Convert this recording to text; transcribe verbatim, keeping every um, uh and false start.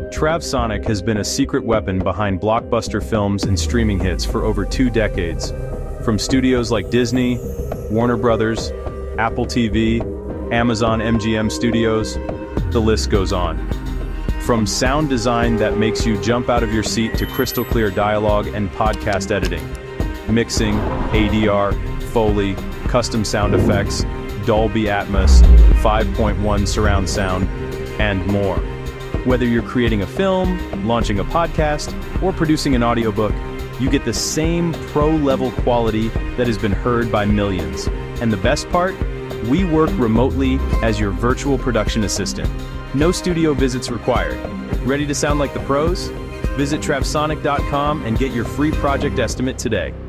Travsonic has been a secret weapon behind blockbuster films and streaming hits for over two decades. From studios like Disney, Warner Brothers, Apple T V, Amazon M G M Studios, the list goes on. From sound design that makes you jump out of your seat to crystal clear dialogue and podcast editing, mixing, A D R, Foley, custom sound effects, Dolby Atmos, five point one surround sound, and more. Whether you're creating a film, launching a podcast, or producing an audiobook, you get the same pro-level quality that has been heard by millions. And the best part? We work remotely as your virtual production assistant. No studio visits required. Ready to sound like the pros? Visit Travsonic dot com and get your free project estimate today.